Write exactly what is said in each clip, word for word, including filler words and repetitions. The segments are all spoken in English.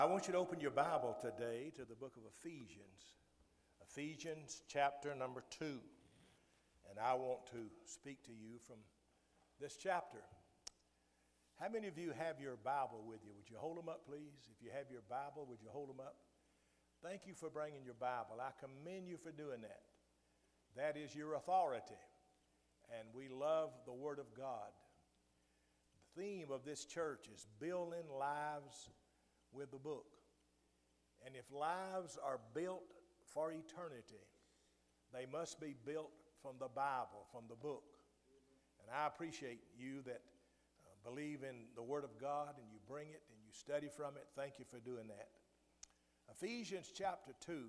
I want you to open your Bible today to the book of Ephesians, Ephesians chapter number two. And I want to speak to you from this chapter. How many of you have your Bible with you? Would you hold them up, please? If you have your Bible, would you hold them up? Thank you for bringing your Bible. I commend you for doing that. That is your authority. And we love the Word of God. The theme of this church is building lives with the book. And if lives are built for eternity, they must be built from the Bible, from the book. And I appreciate you that uh, believe in the Word of God and you bring it and you study from it. Thank you for doing that. Ephesians chapter two,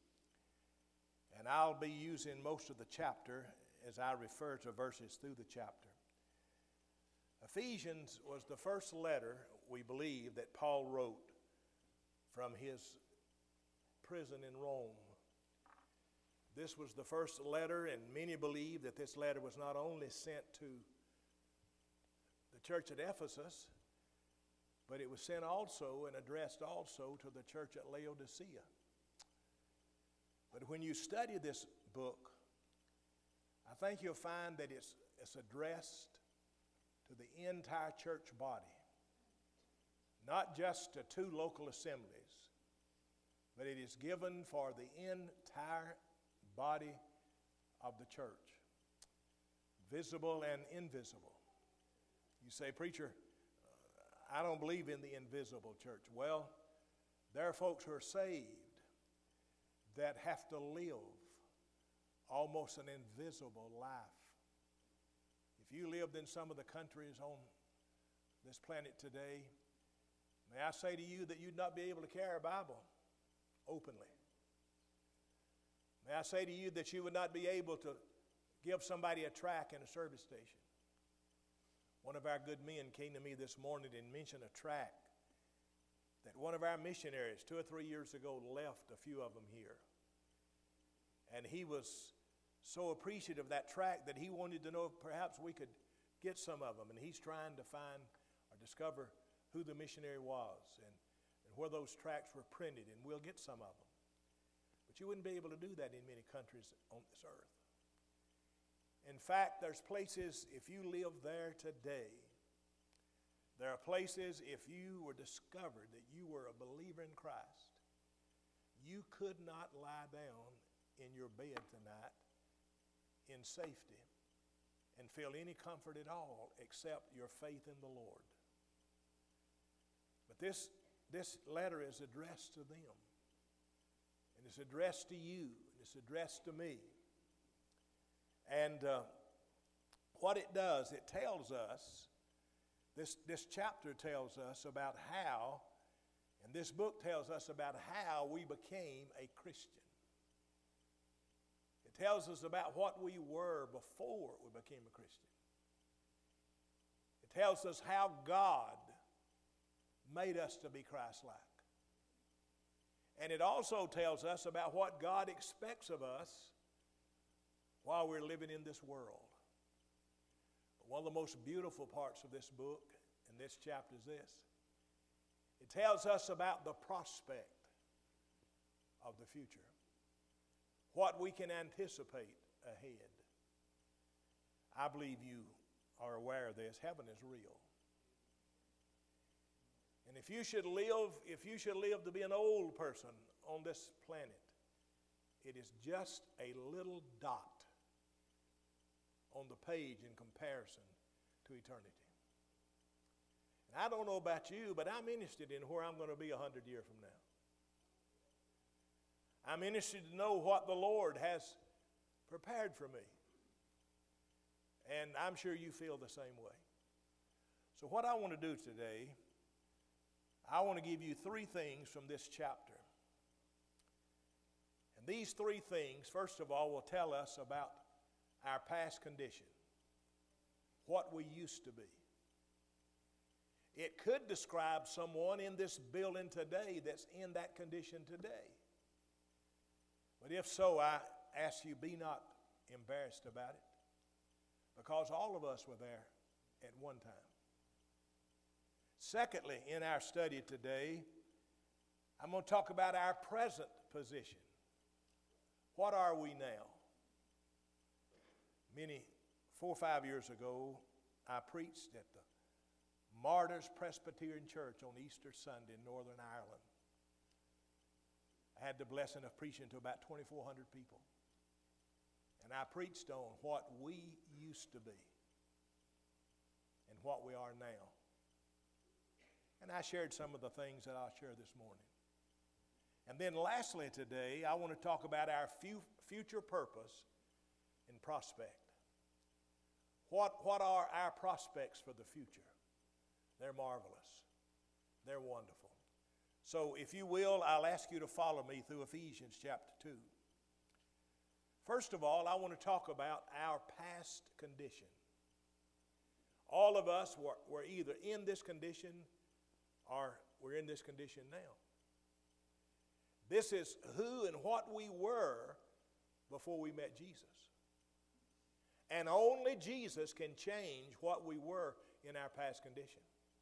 and I'll be using most of the chapter as I refer to verses through the chapter. Ephesians was the first letter, we believe, that Paul wrote from his prison in Rome. This was the first letter, and many believe that this letter was not only sent to the church at Ephesus, but it was sent also and addressed also to the church at Laodicea. But when you study this book, I think you'll find that it's, it's addressed to the entire church body. Not just to two local assemblies, but it is given for the entire body of the church, visible and invisible. You say, preacher, I don't believe in the invisible church. Well, there are folks who are saved that have to live almost an invisible life. If you lived in some of the countries on this planet today, may I say to you that you'd not be able to carry a Bible openly. May I say to you that you would not be able to give somebody a tract in a service station. One of our good men came to me this morning and mentioned a tract that one of our missionaries two or three years ago left a few of them here. And he was so appreciative of that tract that he wanted to know if perhaps we could get some of them. And he's trying to find or discover who the missionary was and, and where those tracts were printed, and we'll get some of them. But you wouldn't be able to do that in many countries on this earth. In fact, there's places, if you live there today, there are places, if you were discovered that you were a believer in Christ, you could not lie down in your bed tonight in safety and feel any comfort at all except your faith in the Lord. But this, this letter is addressed to them. And it's addressed to you. And it's addressed to me. And uh, what it does, it tells us, this, this chapter tells us about how, and this book tells us about how we became a Christian. It tells us about what we were before we became a Christian. It tells us how God made us to be Christ-like. And it also tells us about what God expects of us while we're living in this world. But one of the most beautiful parts of this book and this chapter is this. It tells us about the prospect of the future, what we can anticipate ahead. I believe you are aware of this. Heaven is real. And if you should live, if you should live to be an old person on this planet, it is just a little dot on the page in comparison to eternity. And I don't know about you, but I'm interested in where I'm going to be a hundred years from now. I'm interested to know what the Lord has prepared for me. And I'm sure you feel the same way. So what I want to do today, I want to give you three things from this chapter. And these three things, first of all, will tell us about our past condition, what we used to be. It could describe someone in this building today that's in that condition today. But if so, I ask you, be not embarrassed about it, because all of us were there at one time. Secondly, in our study today, I'm going to talk about our present position. What are we now? Many, four or five years ago, I preached at the Martyrs Presbyterian Church on Easter Sunday in Northern Ireland. I had the blessing of preaching to about twenty-four hundred people. And I preached on what we used to be and what we are now. And I shared some of the things that I'll share this morning. And then lastly today, I want to talk about our future purpose and prospect. What, what are our prospects for the future? They're marvelous. They're wonderful. So if you will, I'll ask you to follow me through Ephesians chapter two. First of all, I want to talk about our past condition. All of us were, were either in this condition or we're in this condition now. This is who and what we were before we met Jesus. And only Jesus can change what we were in our past condition.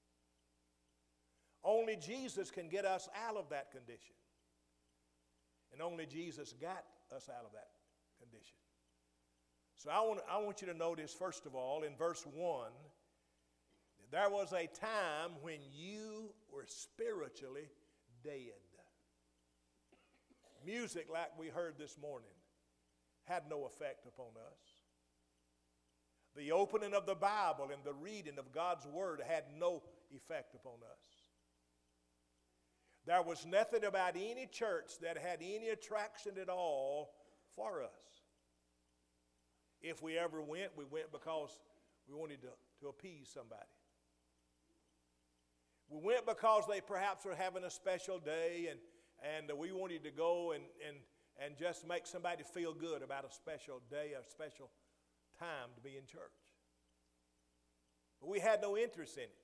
Only Jesus can get us out of that condition. And only Jesus got us out of that condition. So I want, I want you to notice, first of all, in verse one, there was a time when you were spiritually dead. Music like we heard this morning had no effect upon us. The opening of the Bible and the reading of God's Word had no effect upon us. There was nothing about any church that had any attraction at all for us. If we ever went, we went because we wanted to, to appease somebody. We went because they perhaps were having a special day and, and we wanted to go and, and, and just make somebody feel good about a special day, a special time to be in church. But we had no interest in it.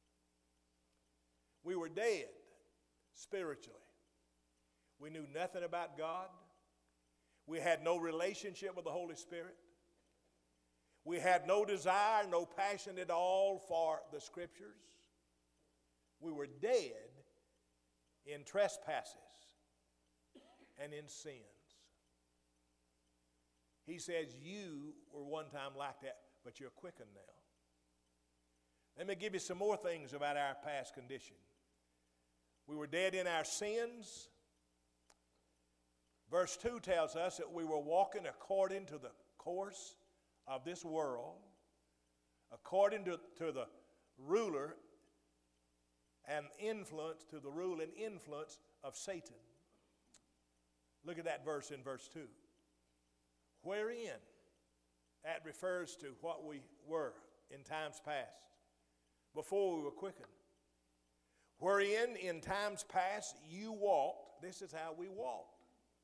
We were dead spiritually. We knew nothing about God. We had no relationship with the Holy Spirit. We had no desire, no passion at all for the Scriptures. We were dead in trespasses and in sins. He says, you were one time like that, but you're quickened now. Let me give you some more things about our past condition. We were dead in our sins. Verse two tells us that we were walking according to the course of this world, according to, to the ruler and influence, to the rule and influence of Satan. Look at that verse in verse two. Wherein, that refers to what we were in times past, before we were quickened. Wherein, in times past, you walked. This is how we walked.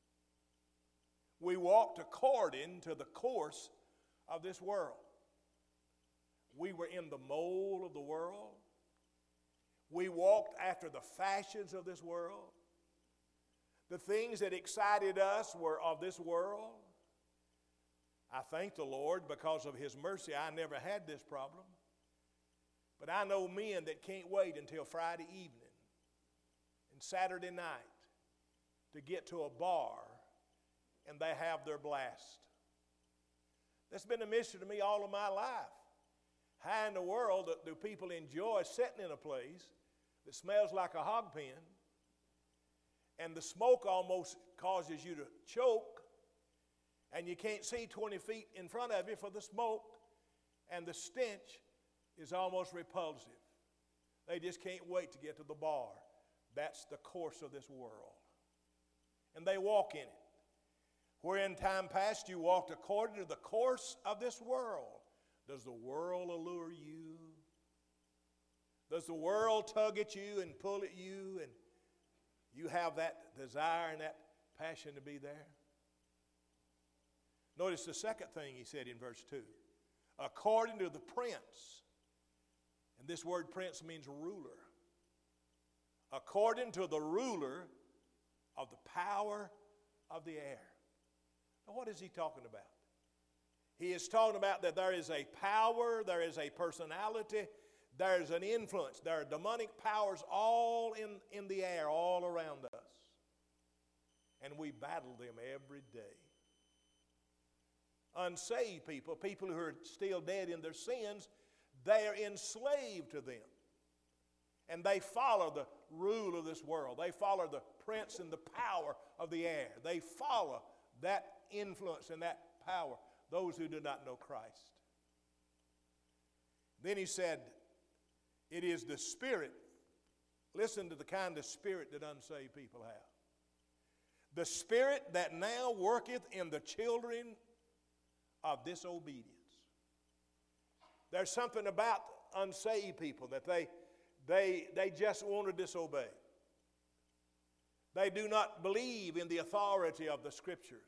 We walked according to the course of this world. We were in the mold of the world. We walked after the fashions of this world. The things that excited us were of this world. I thank the Lord because of His mercy I never had this problem. But I know men that can't wait until Friday evening and Saturday night to get to a bar and they have their blast. That's been a mystery to me all of my life. How in the world do people enjoy sitting in a place that smells like a hog pen and the smoke almost causes you to choke and you can't see twenty feet in front of you for the smoke and the stench is almost repulsive. They just can't wait to get to the bar. That's the course of this world. And they walk in it. Where in time past you walked according to the course of this world. Does the world allure you? Does the world tug at you and pull at you and you have that desire and that passion to be there? Notice the second thing he said in verse two. According to the prince. And this word prince means ruler. According to the ruler of the power of the air. Now what is he talking about? He is talking about that there is a power, there is a personality, there is an influence. There are demonic powers all in, in the air, all around us. and we battle them every day. Unsaved people, people who are still dead in their sins, they are enslaved to them. And they follow the rule of this world. They follow the prince and the power of the air. They follow that influence and that power, those who do not know Christ. Then he said, it is the spirit. Listen to the kind of spirit that unsaved people have. The spirit that now worketh in the children of disobedience. There's something about unsaved people that they, they, they just want to disobey. They do not believe in the authority of the Scriptures.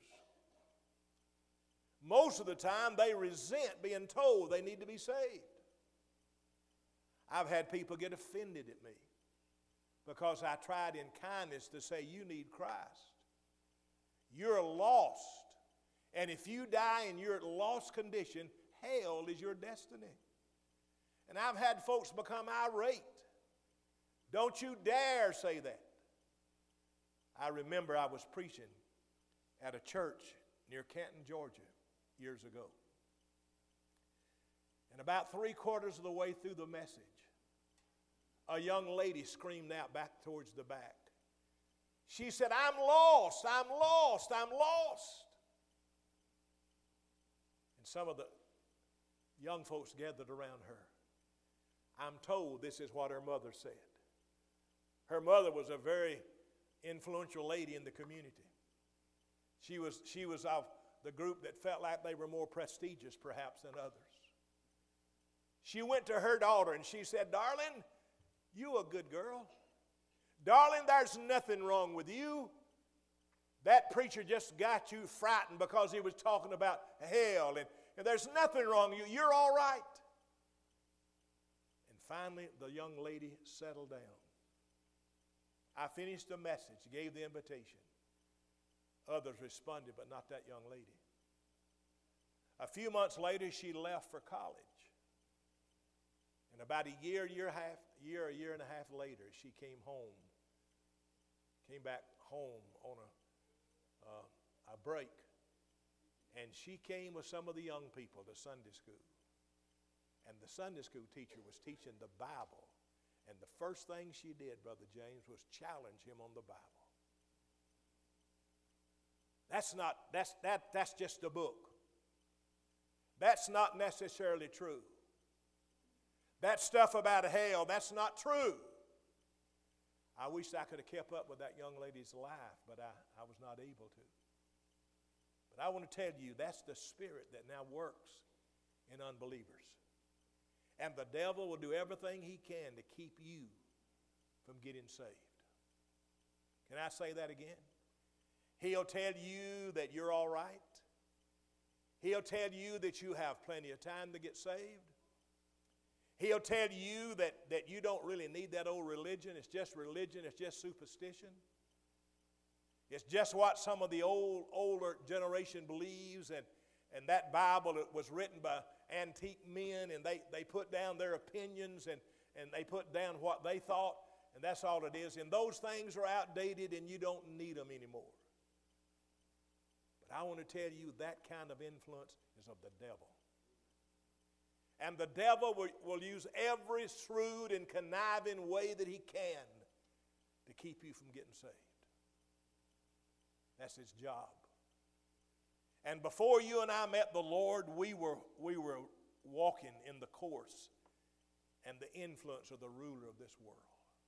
Most of the time they resent being told they need to be saved. I've had people get offended at me because I tried in kindness to say, you need Christ. You're lost. And if you die in your lost condition, hell is your destiny. And I've had folks become irate. Don't you dare say that. I remember I was preaching at a church near Canton, Georgia, years ago. And about three quarters of the way through the message, a young lady screamed out back towards the back. She said, I'm lost, I'm lost, I'm lost. And some of the young folks gathered around her. I'm told this is what her mother said. Her mother was a very influential lady in the community. She was, she was of the group that felt like they were more prestigious perhaps than others. She went to her daughter and she said, darling, you a good girl. Darling, there's nothing wrong with you. That preacher just got you frightened because he was talking about hell, and, and there's nothing wrong with you. You're all right. And finally, the young lady settled down. I finished the message, gave the invitation. Others responded, but not that young lady. A few months later, she left for college. And about a year, year, half, year, a year and a half later, she came home. Came back home on a, uh, a break. And she came with some of the young people to Sunday school. And the Sunday school teacher was teaching the Bible. And the first thing she did, Brother James, was challenge him on the Bible. That's not, that's, that, that's just a book. That's not necessarily true. That stuff about hell, that's not true. I wish I could have kept up with that young lady's life, but I, I was not able to. But I want to tell you, that's the spirit that now works in unbelievers. And the devil will do everything he can to keep you from getting saved. Can I say that again? He'll tell you that you're all right. He'll tell you that you have plenty of time to get saved. He'll tell you that, that you don't really need that old religion. It's just religion. It's just superstition. It's just what some of the old older generation believes. And, and that Bible was written by antique men, and they, they put down their opinions, and, and they put down what they thought, and that's all it is. And those things are outdated, and you don't need them anymore. But I want to tell you that kind of influence is of the devil. And the devil will, will use every shrewd and conniving way that he can to keep you from getting saved. That's his job. And before you and I met the Lord, we were, we were walking in the course and the influence of the ruler of this world.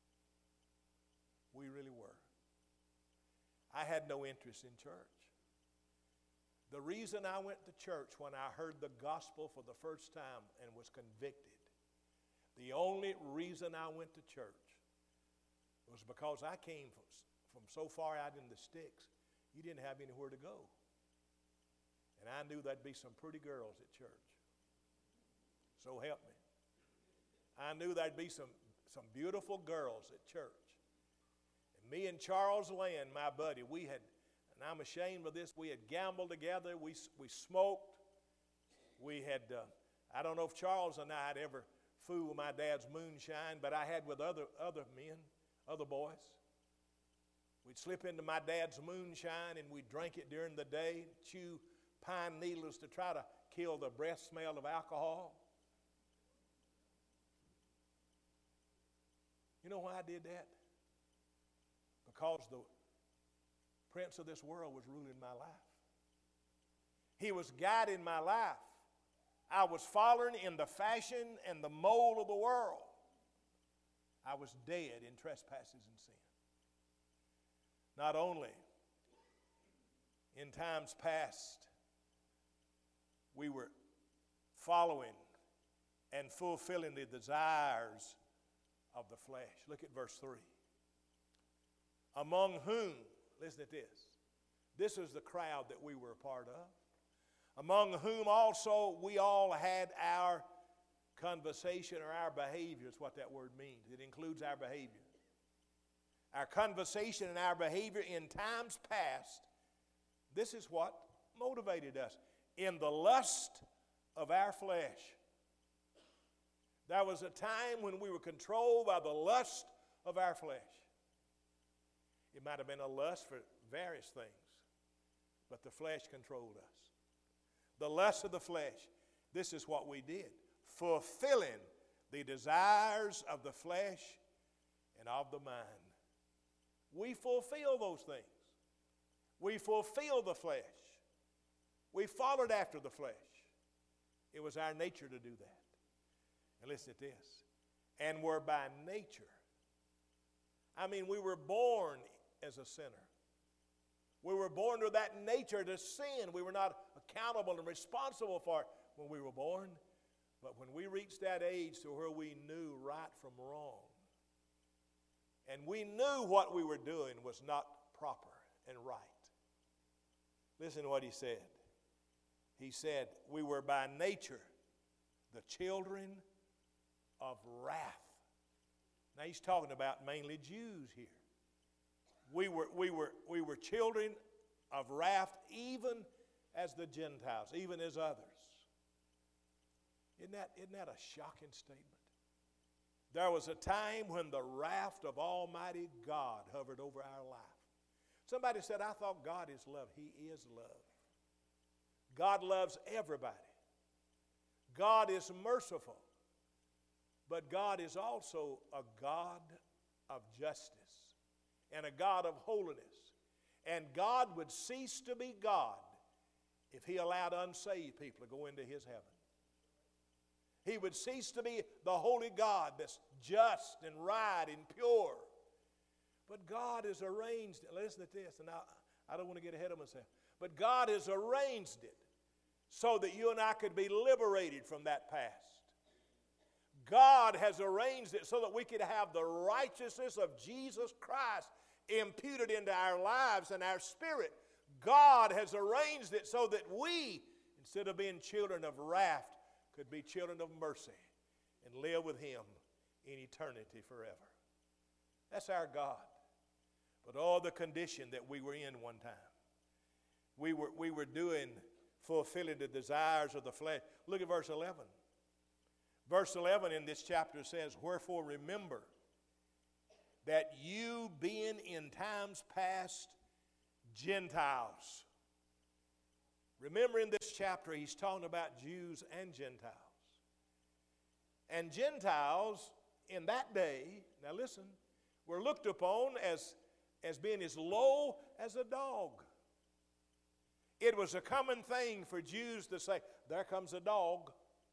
We really were. I had no interest in church. The reason I went to church when I heard the gospel for the first time and was convicted, the only reason I went to church was because I came from, from so far out in the sticks, you didn't have anywhere to go. And I knew there'd be some pretty girls at church. So help me. I knew there'd be some, some beautiful girls at church. And me and Charles Land, my buddy, we had, and I'm ashamed of this, we had gambled together, we, we smoked, we had, uh, I don't know if Charles and I had ever fooled with my dad's moonshine, but I had with other, other men, other boys. We'd slip into my dad's moonshine and we'd drink it during the day, chew pine needles to try to kill the breath smell of alcohol. You know why I did that? Because the prince of this world was ruling my life. He was guiding my life. I was following in the fashion and the mold of the world. I was dead in trespasses and sin. Not only in times past we were following and fulfilling the desires of the flesh. Look at verse three. Among whom, listen to this, this is the crowd that we were a part of. Among whom also we all had our conversation or our behavior is what that word means. It includes our behavior. Our conversation and our behavior in times past, this is what motivated us. In the lust of our flesh. There was a time when we were controlled by the lust of our flesh. It might have been a lust for various things, but the flesh controlled us. The lust of the flesh, this is what we did. Fulfilling the desires of the flesh and of the mind. We fulfill those things. We fulfill the flesh. We followed after the flesh. It was our nature to do that. And listen to this. And were by nature. I mean, we were born as a sinner. We were born with that nature to sin. We were not accountable and responsible for it when we were born. But when we reached that age to where we knew right from wrong, and we knew what we were doing was not proper and right. Listen to what he said. He said, we were by nature the children of wrath. Now he's talking about mainly Jews here. We were, we were, we were children of wrath even as the Gentiles, even as others. Isn't that, isn't that a shocking statement? There was a time when the wrath of Almighty God hovered over our life. Somebody said, I thought God is love. He is love. God loves everybody. God is merciful. But God is also a God of justice and a God of holiness. And God would cease to be God if he allowed unsaved people to go into his heaven. He would cease to be the holy God that's just and right and pure. But God has arranged it. Listen to this, and I, I don't want to get ahead of myself. But God has arranged it so that you and I could be liberated from that past. God has arranged it so that we could have the righteousness of Jesus Christ imputed into our lives and our spirit. God has arranged it so that we, instead of being children of wrath, could be children of mercy and live with him in eternity forever. That's our God. But all the condition that we were in one time. We were, we were doing, fulfilling the desires of the flesh. Look at verse eleven. Verse eleven in this chapter says, wherefore remember that you being in times past Gentiles. Remember in this chapter he's talking about Jews and Gentiles. And Gentiles in that day, now listen, were looked upon as, as being as low as a dog. It was a common thing for Jews to say, there comes a dog.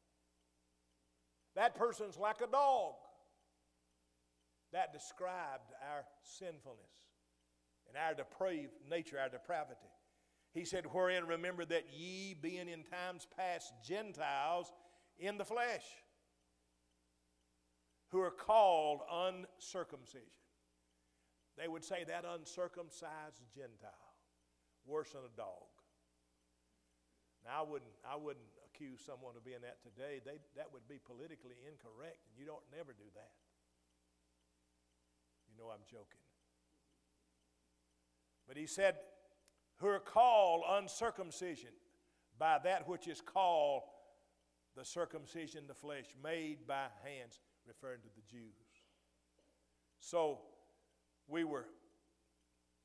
That person's like a dog. That described our sinfulness and our depraved nature, our depravity. He said, wherein remember that ye being in times past Gentiles in the flesh, who are called uncircumcision. They would say that uncircumcised Gentile, worse than a dog. Now I wouldn't, I wouldn't accuse someone of being that today. They, that would be politically incorrect, and you don't never do that. You know I'm joking. But he said, who are called uncircumcision by that which is called the circumcision of the flesh, made by hands, referring to the Jews. So we were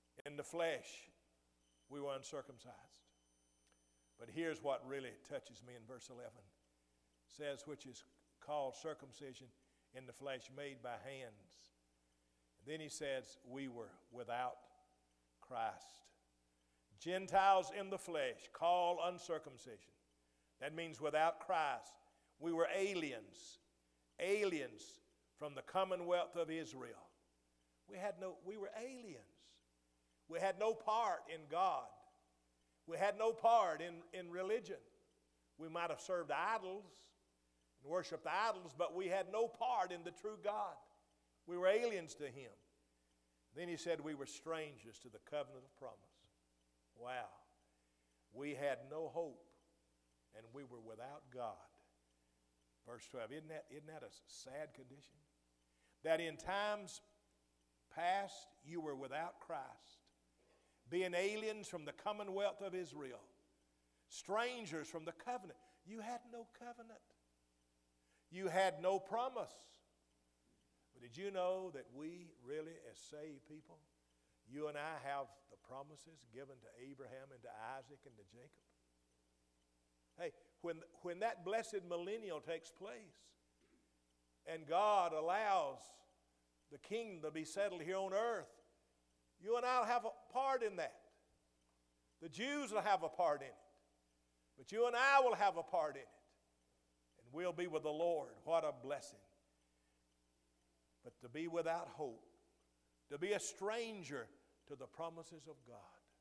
flesh, we were uncircumcised. But here's what really touches me in verse eleven. It says, which is called circumcision in the flesh made by hands. And then he says, we were without Christ. Gentiles in the flesh, called uncircumcision. That means without Christ. We were aliens, aliens from the commonwealth of Israel. We had no, we were aliens. We had no part in God. We had no part in, in religion. We might have served idols and worshiped idols, but we had no part in the true God. We were aliens to him. Then he said we were strangers to the covenant of promise. Wow. We had no hope, and we were without God. Verse twelve, isn't that, isn't that a sad condition? That in times past you were without Christ, being aliens from the commonwealth of Israel, strangers from the covenant. You had no covenant. You had no promise. But did you know that we really, as saved people, you and I have the promises given to Abraham and to Isaac and to Jacob? Hey, when, when that blessed millennial takes place and God allows the kingdom to be settled here on earth, you and I will have a part in that. The Jews will have a part in it. But you and I will have a part in it. And we'll be with the Lord. What a blessing. But to be without hope, to be a stranger to the promises of God.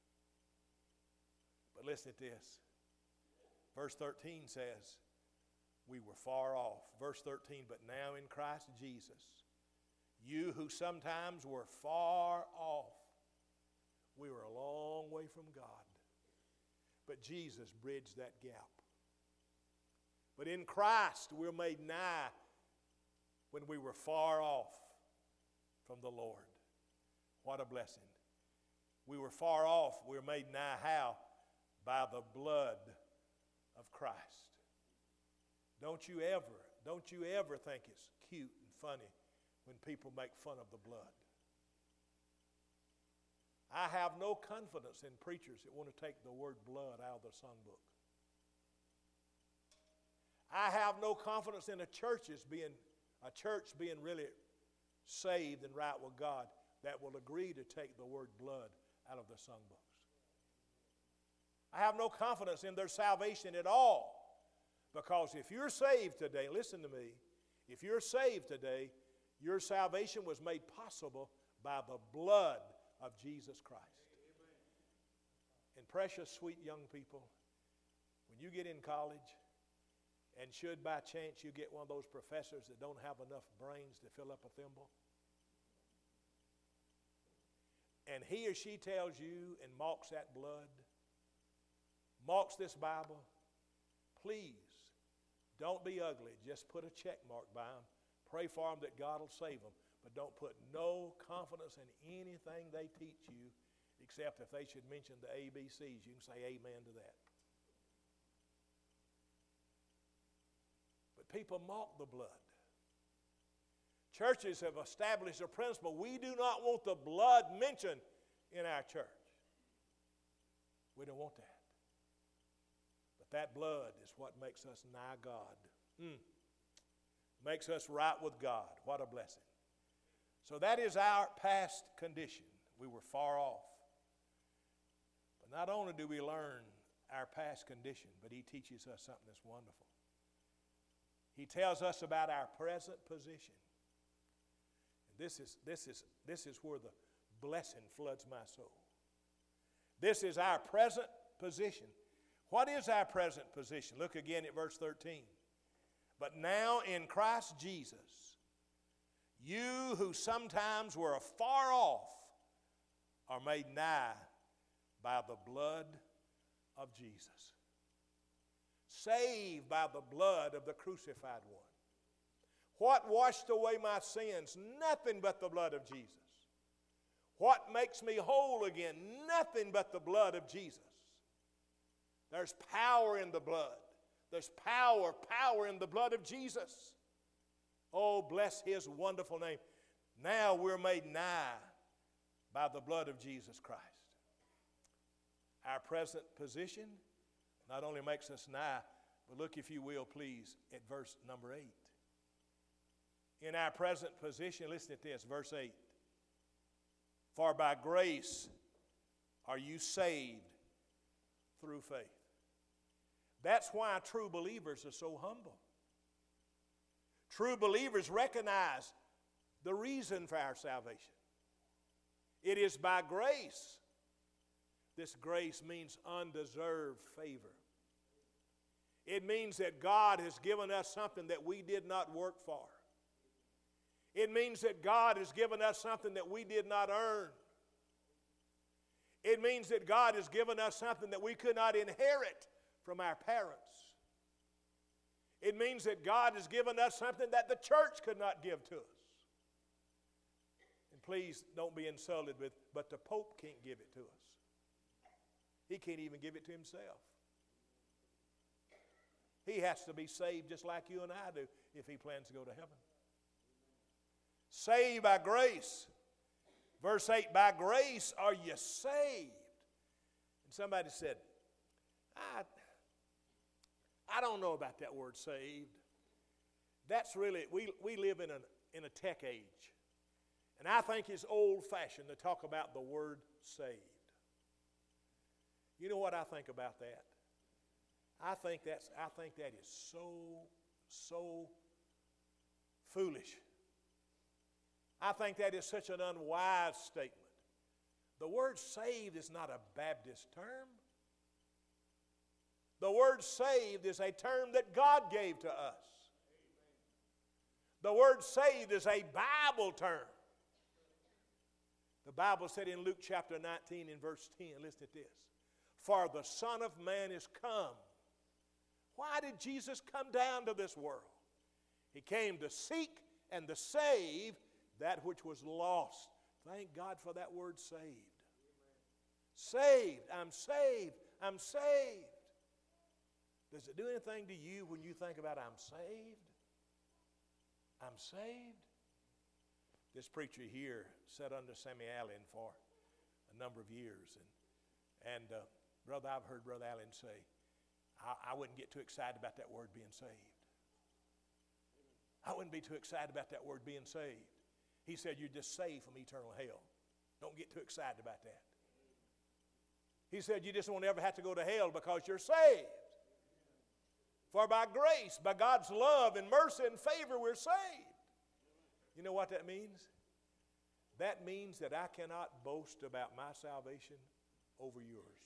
But listen to this. Verse thirteen says, we were far off. Verse thirteen, but now in Christ Jesus, you who sometimes were far off, we were a long way from God. But Jesus bridged that gap. But in Christ, we're made nigh when we were far off from the Lord. What a blessing. We were far off. We were made nigh how? By the blood of Christ. Don't you ever, don't you ever think it's cute and funny when people make fun of the blood. I have no confidence in preachers that want to take the word blood out of the songbook. I have no confidence in a churches being a church being really saved and right with God that will agree to take the word blood out of the songbooks. I have no confidence in their salvation at all, because if you're saved today, listen to me, if you're saved today, your salvation was made possible by the blood of Jesus Christ. And precious, sweet young people, when you get in college, and should by chance you get one of those professors that don't have enough brains to fill up a thimble, and he or she tells you and mocks that blood, mocks this Bible, please don't be ugly. Just put a check mark by them. Pray for them that God will save them. But don't put no confidence in anything they teach you, except if they should mention the A B Cs. You can say amen to that. But people mock the blood. Churches have established a principle. We do not want the blood mentioned in our church. We don't want that. But that blood is what makes us nigh God. Mm. Makes us right with God. What a blessing. So that is our past condition. We were far off. But not only do we learn our past condition, but he teaches us something that's wonderful. He tells us about our present position. And this is, this is, this is where the blessing floods my soul. This is our present position. What is our present position? Look again at verse thirteen. But now in Christ Jesus, you who sometimes were afar off are made nigh by the blood of Jesus. Saved by the blood of the crucified one. What washed away my sins? Nothing but the blood of Jesus. What makes me whole again? Nothing but the blood of Jesus. There's power in the blood. There's power, power in the blood of Jesus. Oh, bless his wonderful name. Now we're made nigh by the blood of Jesus Christ. Our present position not only makes us nigh, but look, if you will, please, at verse number eight. In our present position, listen to this, verse eight. For by grace are you saved through faith. That's why true believers are so humble. True believers recognize the reason for our salvation. It is by grace. This grace means undeserved favor. It means that God has given us something that we did not work for. It means that God has given us something that we did not earn. It means that God has given us something that we could not inherit from our parents. It means that God has given us something that the church could not give to us. And please don't be insulted with, but the Pope can't give it to us. He can't even give it to himself. He has to be saved just like you and I do if he plans to go to heaven. Saved by grace. Verse eight, by grace are you saved. And somebody said, I, I don't know about that word saved. That's really, we, we live in a, in a tech age. And I think it's old-fashioned to talk about the word saved. You know what I think about that? I think that's I think that is so, so foolish. I think that is such an unwise statement. The word saved is not a Baptist term. The word saved is a term that God gave to us. The word saved is a Bible term. The Bible said in Luke chapter nineteen in verse ten, listen to this. For the Son of Man is come. Why did Jesus come down to this world? He came to seek and to save that which was lost. Thank God for that word saved. Saved. I'm saved. I'm saved. Does it do anything to you when you think about I'm saved? I'm saved. This preacher here sat under Sammy Allen for a number of years. And, and uh, brother, I've heard Brother Allen say, I, I wouldn't get too excited about that word being saved. I wouldn't be too excited about that word being saved. He said, you're just saved from eternal hell. Don't get too excited about that. He said, you just won't ever have to go to hell because you're saved. For by grace, by God's love and mercy and favor, we're saved. You know what that means? That means that I cannot boast about my salvation over yours.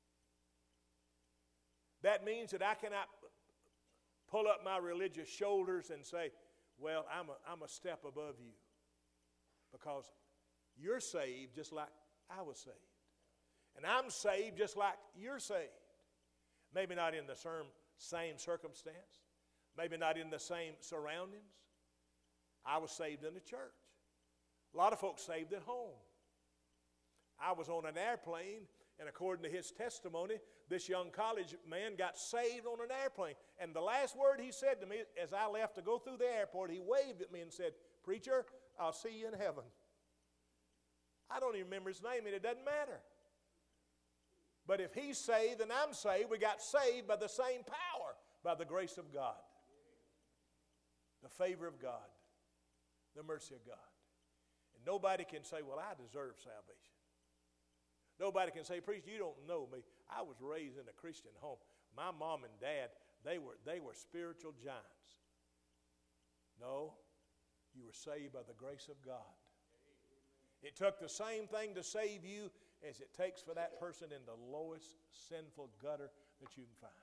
That means that I cannot pull up my religious shoulders and say, well, I'm a, I'm a step above you. Because you're saved just like I was saved. And I'm saved just like you're saved. Maybe not in the same circumstance. Maybe not in the same surroundings. I was saved in the church. A lot of folks saved at home. I was on an airplane, and according to his testimony, this young college man got saved on an airplane. And the last word he said to me as I left to go through the airport, he waved at me and said, preacher, I'll see you in heaven. I don't even remember his name, and it doesn't matter. But if he's saved and I'm saved, we got saved by the same power, by the grace of God, the favor of God, the mercy of God. And nobody can say, well, I deserve salvation. Nobody can say, preacher, you don't know me. I was raised in a Christian home. My mom and dad, they were, they were spiritual giants. No, you were saved by the grace of God. It took the same thing to save you as it takes for that person in the lowest sinful gutter that you can find.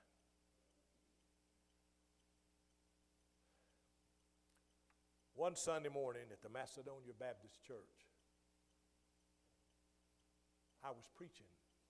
One Sunday morning at the Macedonia Baptist Church, I was preaching,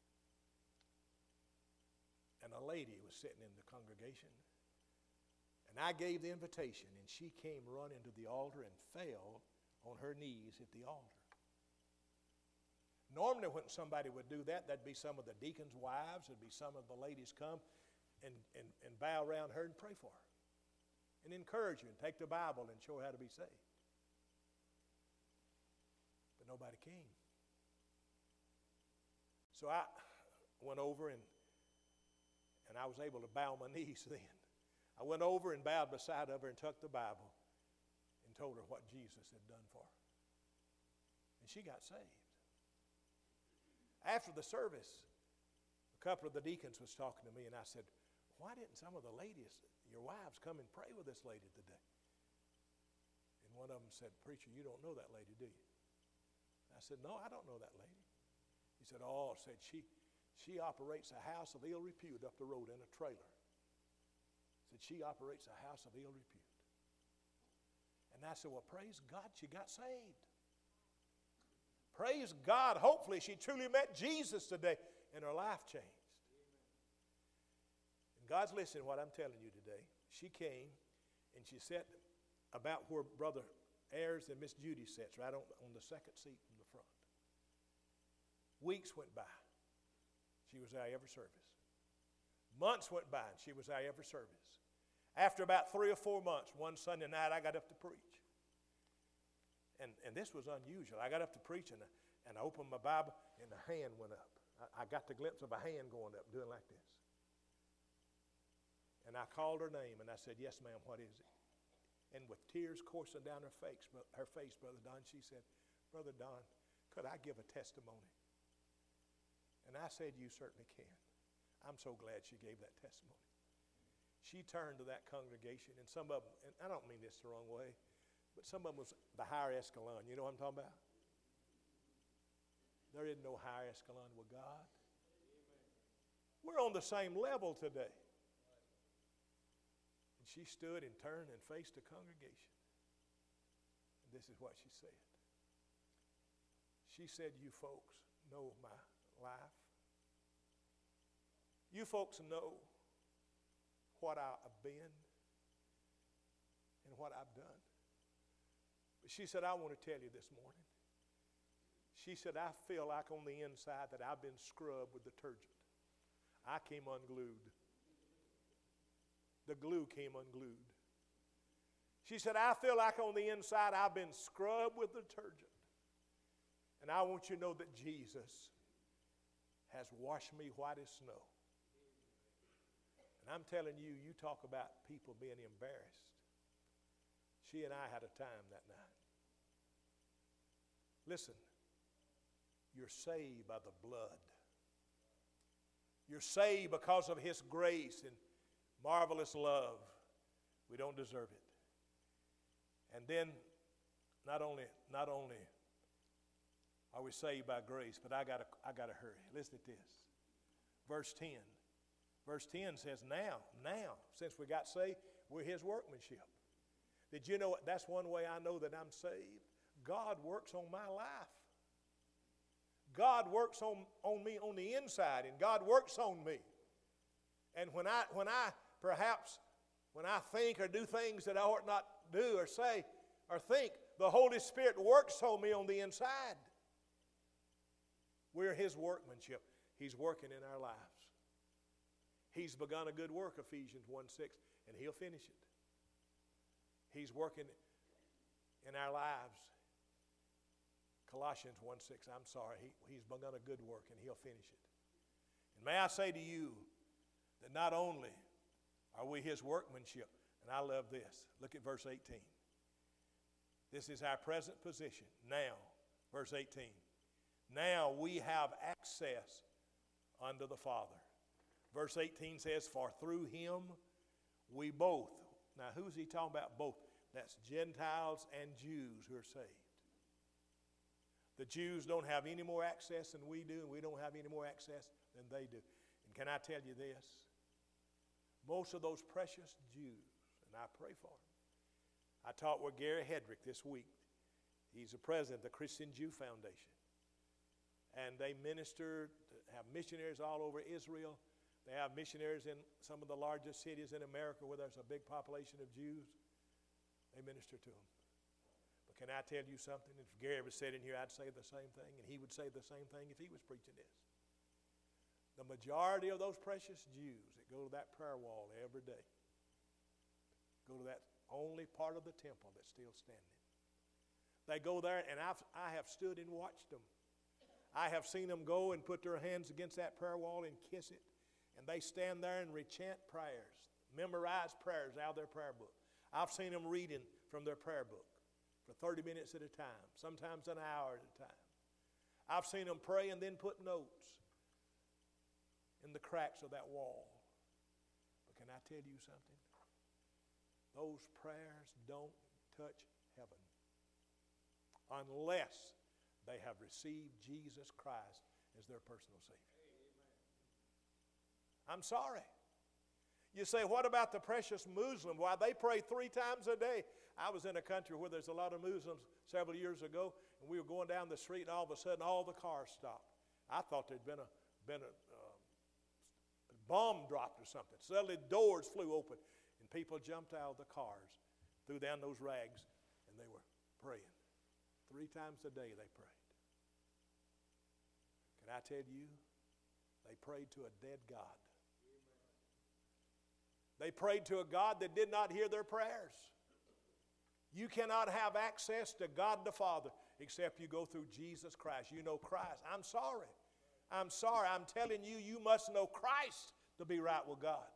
and a lady was sitting in the congregation, and I gave the invitation, and she came running to the altar and fell on her knees at the altar. Normally when somebody would do that, that'd be some of the deacons' wives, it'd be some of the ladies come and, and, and bow around her and pray for her and encourage her and take the Bible and show her how to be saved. But nobody came. So I, went over and, and I was able to bow my knees then. I went over and bowed beside of her and took the Bible and told her what Jesus had done for her. And she got saved. After the service, a couple of the deacons was talking to me, and I said, why didn't some of the ladies, your wives, come and pray with this lady today? And one of them said, preacher, you don't know that lady, do you? I said, no, I don't know that lady. He said, oh, said she, she operates a house of ill repute up the road in a trailer. Said she operates a house of ill repute. And I said, well, praise God, she got saved. Praise God. Hopefully she truly met Jesus today and her life changed. And God's listening to what I'm telling you today. She came and she sat about where Brother Ayers and Miss Judy sits, right on, on the second seat from the front. Weeks went by. She was there every service. Months went by and she was there every service. After about three or four months, one Sunday night I got up to preach. And, and this was unusual. I got up to preach and, and I opened my Bible and the hand went up. I, I got the glimpse of a hand going up, doing like this. And I called her name and I said, yes, ma'am, what is it? And with tears coursing down her face, her face, Brother Don, she said, Brother Don, could I give a testimony? And I said, you certainly can. I'm so glad she gave that testimony. She turned to that congregation, and some of them, and I don't mean this the wrong way, but some of them was the higher echelon. You know what I'm talking about? There isn't no higher echelon with God. We're on the same level today. And she stood and turned and faced the congregation. And this is what she said. She said, you folks know my life. You folks know what I've been and what I've done. But she said, I want to tell you this morning. She said, I feel like on the inside that I've been scrubbed with detergent. I came unglued. The glue came unglued. She said, I feel like on the inside I've been scrubbed with detergent. And I want you to know that Jesus has washed me white as snow. And I'm telling you, you talk about people being embarrassed. She and I had a time that night. Listen, you're saved by the blood. You're saved because of His grace and marvelous love. We don't deserve it. And then, not only, not only are we saved by grace, but I gotta, I gotta hurry. Listen to this. Verse ten. Verse ten says, now, now, since we got saved, we're His workmanship. Did you know what? That's one way I know that I'm saved? God works on my life. God works on, on me on the inside, and God works on me. And when I, when I perhaps, when I think or do things that I ought not do or say or think, the Holy Spirit works on me on the inside. We're His workmanship. He's working in our lives. He's begun a good work, Ephesians one six, and He'll finish it. He's working in our lives. Colossians one six, I'm sorry, he, He's begun a good work and He'll finish it. And may I say to you that not only are we His workmanship, and I love this. Look at verse eighteen. This is our present position. Now, verse eighteen. Now we have access unto the Father. Verse eighteen says, for through Him we both. Now who's he talking about both? That's Gentiles and Jews who are saved. The Jews don't have any more access than we do, and we don't have any more access than they do. And can I tell you this? Most of those precious Jews, and I pray for them. I talked with Gary Hedrick this week. He's the president of the Christian Jew Foundation. And they minister, have missionaries all over Israel. They have missionaries in some of the largest cities in America where there's a big population of Jews. They minister to them. But can I tell you something? If Gary was sitting here, I'd say the same thing, and he would say the same thing if he was preaching this. The majority of those precious Jews that go to that prayer wall every day go to that only part of the temple that's still standing. They go there, and I've, I have stood and watched them. I have seen them go and put their hands against that prayer wall and kiss it. And they stand there and recant prayers, memorize prayers out of their prayer book. I've seen them reading from their prayer book for thirty minutes at a time, sometimes an hour at a time. I've seen them pray and then put notes in the cracks of that wall. But can I tell you something? Those prayers don't touch heaven unless they have received Jesus Christ as their personal Savior. I'm sorry. You say, what about the precious Muslim? Why, they pray three times a day. I was in a country where there's a lot of Muslims several years ago, and we were going down the street, and all of a sudden, all the cars stopped. I thought there'd been a, been a, uh, a bomb dropped or something. Suddenly, doors flew open, and people jumped out of the cars, threw down those rags, and they were praying. Three times a day they prayed. Can I tell you, they prayed to a dead God. They prayed to a God that did not hear their prayers. You cannot have access to God the Father except you go through Jesus Christ. You know Christ. I'm sorry. I'm sorry. I'm telling you, you must know Christ to be right with God.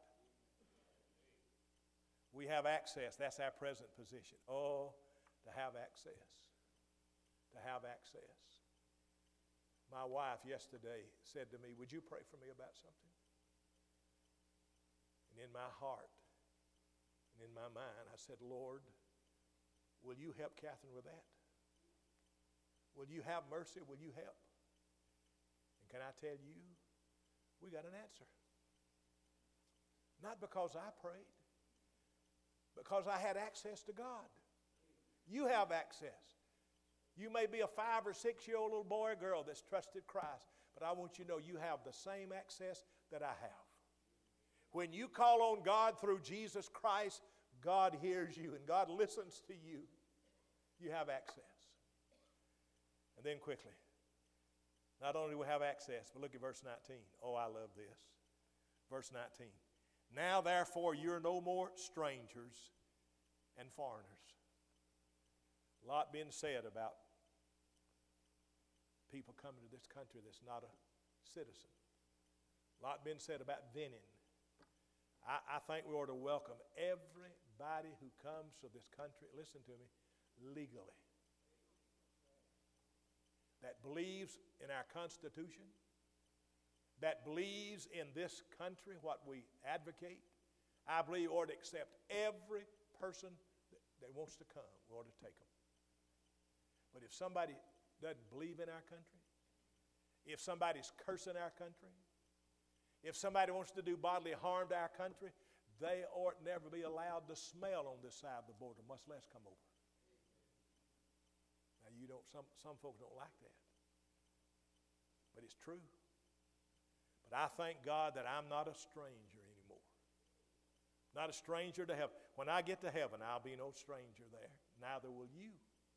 We have access. That's our present position. Oh, to have access. To have access. My wife yesterday said to me, would you pray for me about something? And in my heart and in my mind, I said, Lord, will you help Catherine with that? Will you have mercy? Will you help? And can I tell you, we got an answer. Not because I prayed, because I had access to God. You have access. You may be a five or six-year-old little boy or girl that's trusted Christ, but I want you to know you have the same access that I have. When you call on God through Jesus Christ, God hears you and God listens to you. You have access. And then quickly, not only do we have access, but look at verse nineteen. Oh, I love this. Verse nineteen. Now, therefore, you're no more strangers and foreigners. A lot being said about people coming to this country that's not a citizen. A lot being said about venting. I, I think we ought to welcome everybody who comes to this country, listen to me, legally. That believes in our Constitution, that believes in this country, what we advocate. I believe we ought to accept every person that, that wants to come. We ought to take them. But if somebody doesn't believe in our country, if somebody's cursing our country, if somebody wants to do bodily harm to our country, they ought never be allowed to smell on this side of the border, much less come over. Now, you don't, some, some folks don't like that. But it's true. But I thank God that I'm not a stranger anymore. Not a stranger to heaven. When I get to heaven, I'll be no stranger there. Neither will you.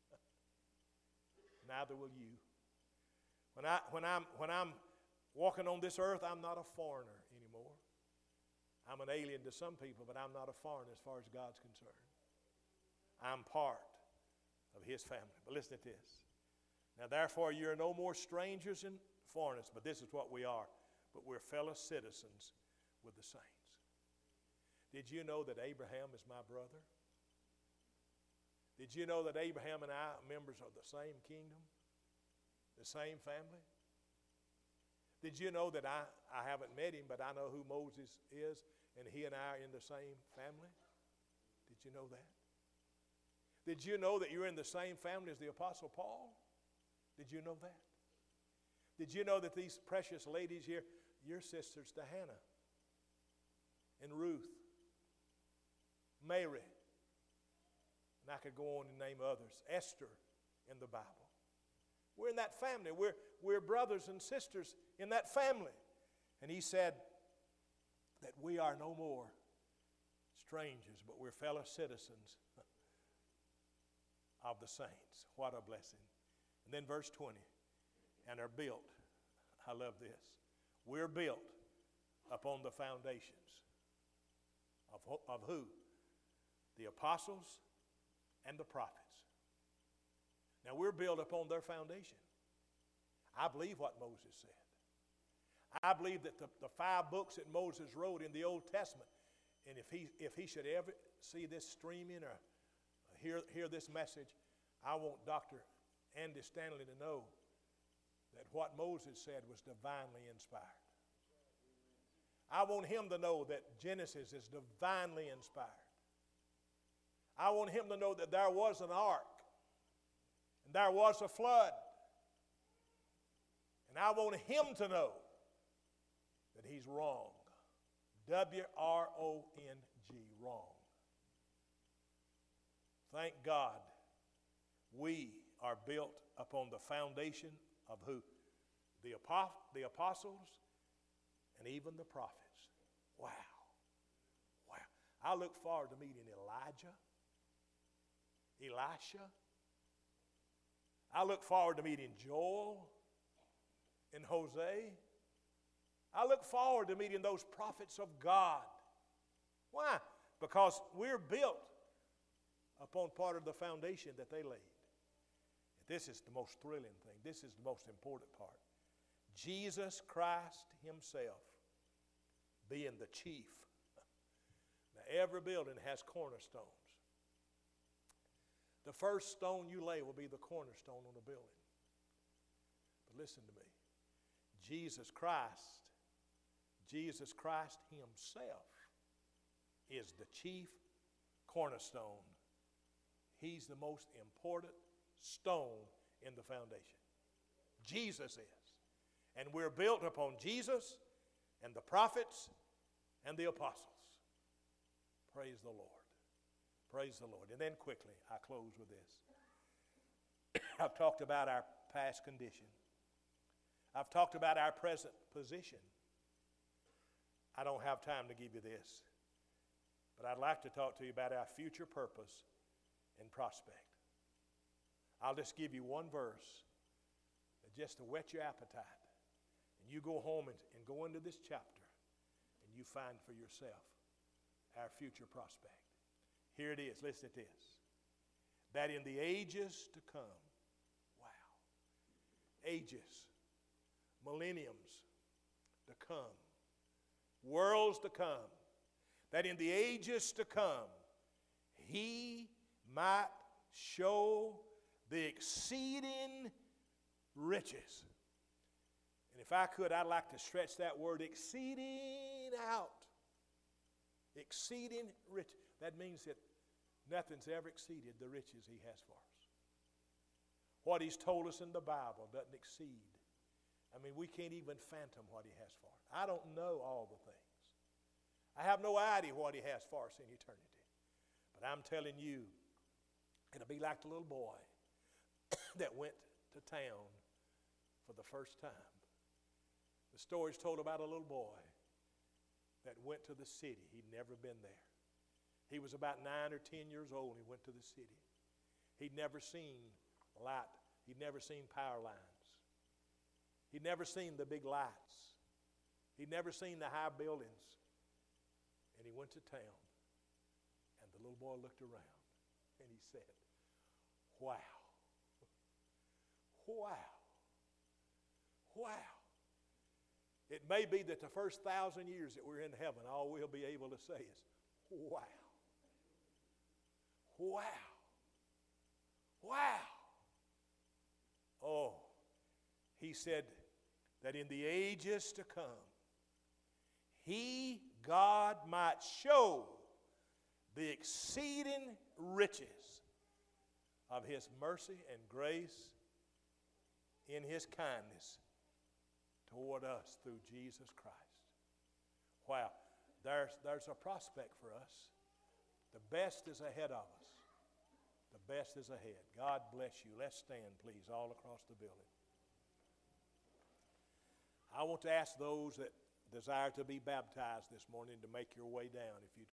Neither will you. When, I, when, I'm, when I'm walking on this earth, I'm not a foreigner anymore. I'm an alien to some people, but I'm not a foreigner as far as God's concerned. I'm part of His family. But listen to this. Now, therefore, you're no more strangers and foreigners, but this is what we are. But we're fellow citizens with the saints. Did you know that Abraham is my brother? Did you know that Abraham and I are members of the same kingdom? The same family? Did you know that I, I haven't met him, but I know who Moses is, and he and I are in the same family? Did you know that? Did you know that you're in the same family as the Apostle Paul? Did you know that? Did you know that these precious ladies here, your sisters to Hannah and Ruth, Mary, and I could go on and name others, Esther in the Bible. We're in that family. We're, we're brothers and sisters in that family. And he said that we are no more strangers, but we're fellow citizens of the saints. What a blessing. And then verse twenty, and are built. I love this. We're built upon the foundations of, of who? The apostles and the prophets. Now, we're built upon their foundation. I believe what Moses said. I believe that the, the five books that Moses wrote in the Old Testament, and if he, if he should ever see this streaming or hear, hear this message, I want Doctor Andy Stanley to know that what Moses said was divinely inspired. I want him to know that Genesis is divinely inspired. I want him to know that there was an ark, and there was a flood. And I want him to know that he's wrong. W R O N G, wrong. Thank God we are built upon the foundation of who? The, apost- the apostles and even the prophets. Wow. Wow. I look forward to meeting Elijah, Elisha. I look forward to meeting Joel and Hosea. I look forward to meeting those prophets of God. Why? Because we're built upon part of the foundation that they laid. This is the most thrilling thing. This is the most important part. Jesus Christ himself being the chief. Now, every building has cornerstones. The first stone you lay will be the cornerstone on the building. But listen to me. Jesus Christ, Jesus Christ himself is the chief cornerstone. He's the most important stone in the foundation. Jesus is. And we're built upon Jesus and the prophets and the apostles. Praise the Lord. Praise the Lord. And then quickly, I close with this. I've talked about our past condition. I've talked about our present position. I don't have time to give you this, but I'd like to talk to you about our future purpose and prospect. I'll just give you one verse just to whet your appetite. And you go home and, and go into this chapter and you find for yourself our future prospect. Here it is. Listen to this. That in the ages to come, wow, ages, millenniums to come, worlds to come, that in the ages to come, he might show the exceeding riches. And if I could, I'd like to stretch that word exceeding out. Exceeding rich. That means that nothing's ever exceeded the riches he has for us. What he's told us in the Bible doesn't exceed. I mean, we can't even phantom what he has for us. I don't know all the things. I have no idea what he has for us in eternity. But I'm telling you, it'll be like the little boy that went to town for the first time. The story's told about a little boy that went to the city. He'd never been there. He was about nine or ten years old. He went to the city. He'd never seen light. He'd never seen power lines. He'd never seen the big lights. He'd never seen the high buildings. And he went to town. And the little boy looked around. And he said, wow. Wow. Wow. It may be that the first thousand years that we're in heaven, all we'll be able to say is, wow. Wow. Wow. Oh, he said that in the ages to come, he, God, might show the exceeding riches of his mercy and grace in his kindness toward us through Jesus Christ. Wow, there's, there's a prospect for us. The best is ahead of us. The best is ahead. God bless you. Let's stand, please, all across the building. I want to ask those that desire to be baptized this morning to make your way down. If you